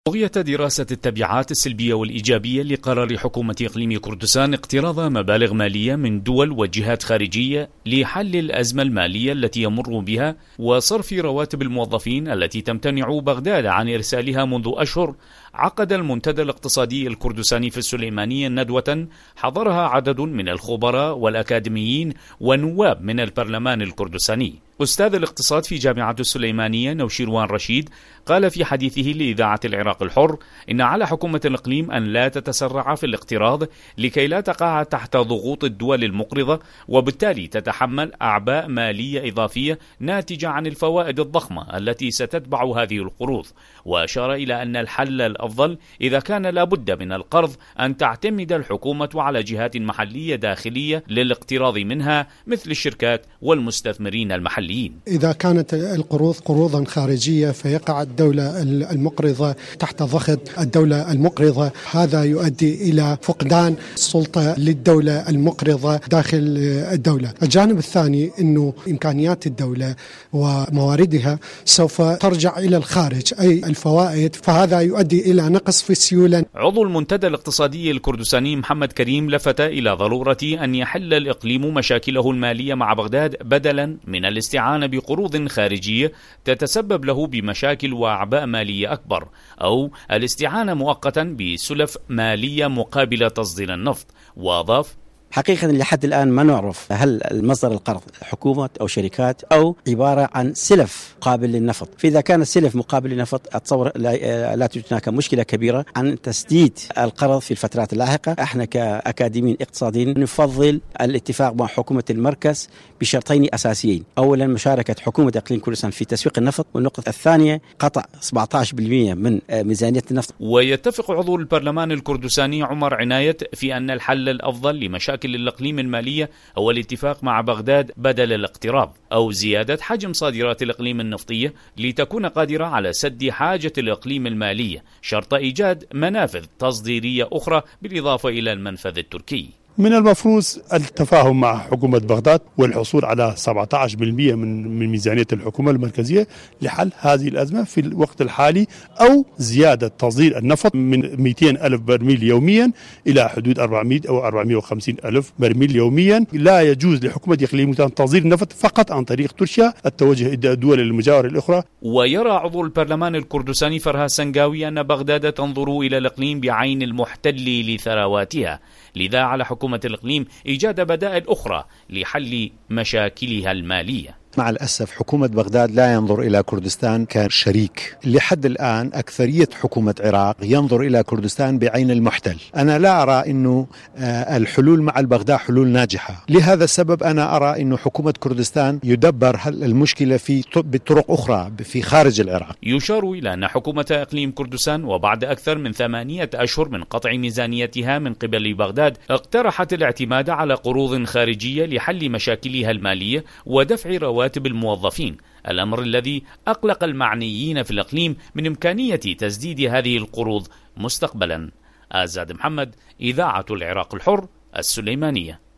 بغية دراسة التبعات السلبية والإيجابية لقرار حكومة إقليم كردستان اقتراض مبالغ مالية من دول وجهات خارجية لحل الأزمة المالية التي يمر بها وصرف رواتب الموظفين التي تمتنع بغداد عن إرسالها منذ أشهر، عقد المنتدى الاقتصادي الكردستاني في السليمانية ندوة حضرها عدد من الخبراء والأكاديميين ونواب من البرلمان الكردستاني. أستاذ الاقتصاد في جامعة السليمانية نوشيروان رشيد قال في حديثه لإذاعة العراق الحر إن على حكومة الإقليم أن لا تتسرع في الاقتراض لكي لا تقع تحت ضغوط الدول المقرضة وبالتالي تتحمل أعباء مالية إضافية ناتجة عن الفوائد الضخمة التي ستتبع هذه القروض، وأشار إلى أن الحل الأفضل إذا كان لابد من القرض أن تعتمد الحكومة على جهات محلية داخلية للاقتراض منها مثل الشركات والمستثمرين المحليين. إذا كانت القروض قروضا خارجية فيقع الدولة المقرضة تحت ضغط الدولة المقرضة، هذا يؤدي إلى فقدان السلطة للدولة المقرضة داخل الدولة. الجانب الثاني أنه إمكانيات الدولة ومواردها سوف ترجع إلى الخارج، أي الفوائد، فهذا يؤدي إلى نقص في السيولة. عضو المنتدى الاقتصادي الكردستاني محمد كريم لفت إلى ضرورة أن يحل الإقليم مشاكله المالية مع بغداد بدلا من الاستعانة بقروض خارجية تتسبب له بمشاكل وأعباء مالية أكبر، أو الاستعانة مؤقتا بسلف مالية مقابل تصدير النفط. وأضاف: حقيقة لحد الآن ما نعرف هل المصدر القرض حكومة أو شركات أو عبارة عن سلف مقابل للنفط. فإذا كان السلف مقابل للنفط أتصور لا توجد هناك مشكلة كبيرة عن تسديد القرض في الفترات اللاحقة. احنا كأكاديميين اقتصاديين نفضل الاتفاق مع حكومة المركز بشرطين أساسيين: أولا مشاركة حكومة إقليم كردستان في تسويق النفط، والنقطة الثانية قطع 17% من ميزانية النفط. ويتفق عضو البرلمان الكردستاني عمر عناية في أن الحل الأفضل لمشاكل الإقليم المالية هو الاتفاق مع بغداد بدل الاقتراض، أو زيادة حجم صادرات الإقليم النفطية لتكون قادرة على سد حاجة الإقليم المالية، شرط إيجاد منافذ تصديرية أخرى بالإضافة إلى المنفذ التركي. من المفروض التفاهم مع حكومة بغداد والحصول على 17% من ميزانية الحكومة المركزية لحل هذه الأزمة في الوقت الحالي، أو زيادة تصدير النفط من 200 ألف برميل يوميا إلى حدود 400 أو 450 ألف برميل يوميا. لا يجوز لحكومة إقليم تصدير النفط فقط عن طريق تركيا، التوجه إلى الدول المجاورة الأخرى. ويرى عضو البرلمان الكردستاني فرهاد سنغاوي أن بغداد تنظر إلى الإقليم بعين المحتل لثرواتها، لذا على حكومة الإقليم إيجاد بدائل أخرى لحل مشاكلها المالية. مع الأسف حكومة بغداد لا ينظر إلى كردستان كشريك. لحد الآن أكثرية حكومة العراق ينظر إلى كردستان بعين المحتل. أنا لا أرى أنه الحلول مع البغداد حلول ناجحة. لهذا السبب أنا أرى أنه حكومة كردستان يدبر المشكلة بطرق أخرى في خارج العراق. يشار إلى أن حكومة إقليم كردستان وبعد أكثر من 8 أشهر من قطع ميزانيتها من قبل بغداد اقترحت الاعتماد على قروض خارجية لحل مشاكلها المالية ودفع رواتب الموظفين، الأمر الذي أقلق المعنيين في الإقليم من إمكانية تسديد هذه القروض مستقبلا. آزاد محمد، إذاعة العراق الحر، السليمانية.